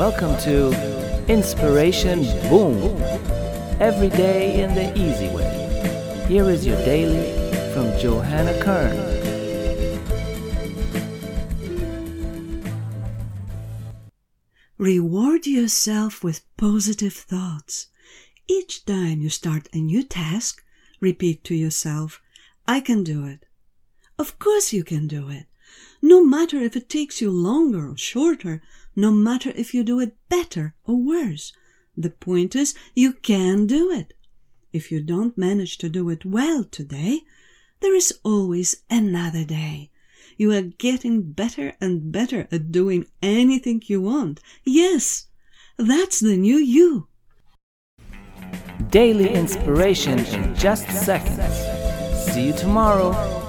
Welcome to Inspiration Boom. Every day in the easy way. Here is your daily from Johanna Kern. Reward yourself with positive thoughts. Each time you start a new task, repeat to yourself, I can do it. Of course you can do it. No matter if it takes you longer or shorter, no matter if you do it better or worse. The point is, you can do it. If you don't manage to do it well today, there is always another day. You are getting better and better at doing anything you want. Yes, that's the new you. Daily inspiration in just seconds. See you tomorrow.